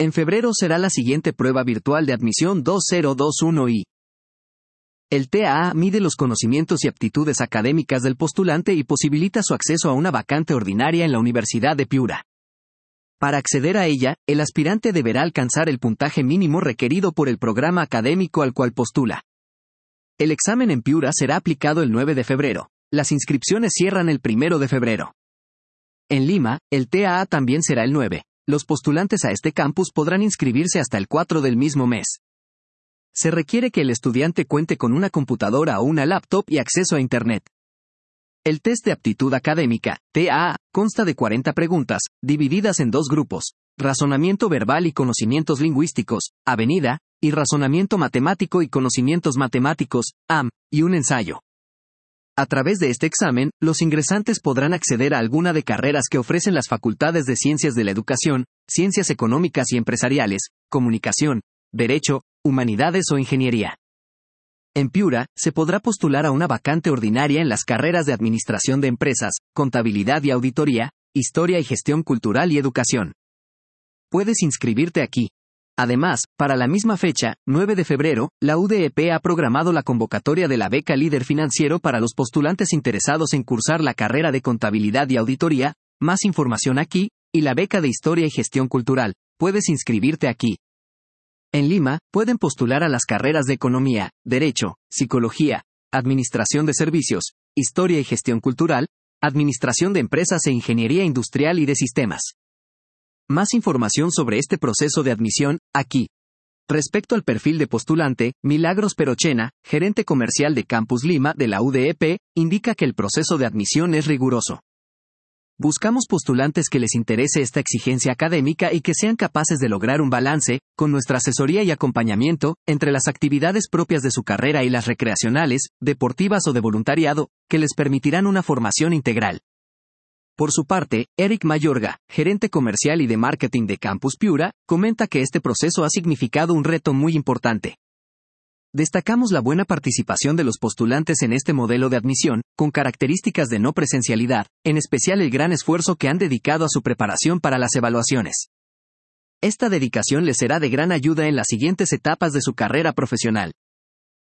En febrero será la siguiente prueba virtual de admisión 2021 El TAA mide los conocimientos y aptitudes académicas del postulante y posibilita su acceso a una vacante ordinaria en la Universidad de Piura. Para acceder a ella, el aspirante deberá alcanzar el puntaje mínimo requerido por el programa académico al cual postula. El examen en Piura será aplicado el 9 de febrero. Las inscripciones cierran el 1 de febrero. En Lima, el TAA también será el 9. Los postulantes a este campus podrán inscribirse hasta el 4 del mismo mes. Se requiere que el estudiante cuente con una computadora o una laptop y acceso a Internet. El test de aptitud académica, TAA, consta de 40 preguntas, divididas en 2 grupos: razonamiento verbal y conocimientos lingüísticos, Avenida, y razonamiento matemático y conocimientos matemáticos, AM, y un ensayo. A través de este examen, los ingresantes podrán acceder a alguna de carreras que ofrecen las facultades de Ciencias de la Educación, Ciencias Económicas y Empresariales, Comunicación, Derecho, Humanidades o Ingeniería. En Piura, se podrá postular a una vacante ordinaria en las carreras de Administración de Empresas, Contabilidad y Auditoría, Historia y Gestión Cultural y Educación. Puedes inscribirte aquí. Además, para la misma fecha, 9 de febrero, la UDEP ha programado la convocatoria de la beca Líder Financiero para los postulantes interesados en cursar la carrera de Contabilidad y Auditoría. Más información aquí, y la beca de Historia y Gestión Cultural. Puedes inscribirte aquí. En Lima, pueden postular a las carreras de Economía, Derecho, Psicología, Administración de Servicios, Historia y Gestión Cultural, Administración de Empresas e Ingeniería Industrial y de Sistemas. Más información sobre este proceso de admisión, aquí. Respecto al perfil de postulante, Milagros Perochena, gerente comercial de Campus Lima de la UDEP, indica que el proceso de admisión es riguroso. Buscamos postulantes que les interese esta exigencia académica y que sean capaces de lograr un balance, con nuestra asesoría y acompañamiento, entre las actividades propias de su carrera y las recreacionales, deportivas o de voluntariado, que les permitirán una formación integral. Por su parte, Eric Mayorga, gerente comercial y de marketing de Campus Piura, comenta que este proceso ha significado un reto muy importante. Destacamos la buena participación de los postulantes en este modelo de admisión, con características de no presencialidad, en especial el gran esfuerzo que han dedicado a su preparación para las evaluaciones. Esta dedicación les será de gran ayuda en las siguientes etapas de su carrera profesional.